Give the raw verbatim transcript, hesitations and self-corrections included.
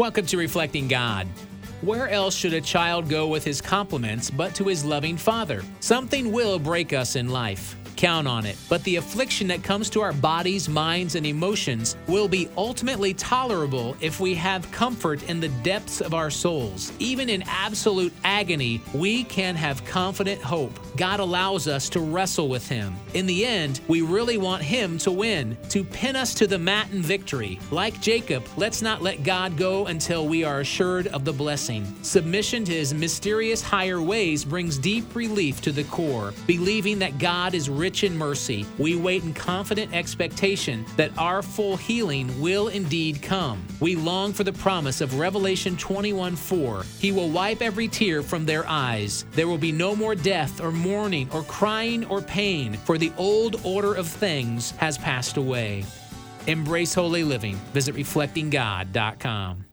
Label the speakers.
Speaker 1: Welcome to Reflecting God. Where else should a child go with his compliments but to his loving father? Something will break us in life. Count on it. But the affliction that comes to our bodies, minds, and emotions will be ultimately tolerable if we have comfort in the depths of our souls. Even in absolute agony, we can have confident hope. God allows us to wrestle with Him. In the end, we really want Him to win, to pin us to the mat in victory. Like Jacob, let's not let God go until we are assured of the blessing. Submission to His mysterious higher ways brings deep relief to the core. Believing that God is rich in mercy, we wait in confident expectation that our full healing will indeed come. We long for the promise of Revelation twenty-one four. He will wipe every tear from their eyes. There will be no more death or mourning or crying or pain, for the old order of things has passed away. Embrace holy living. Visit reflecting god dot com.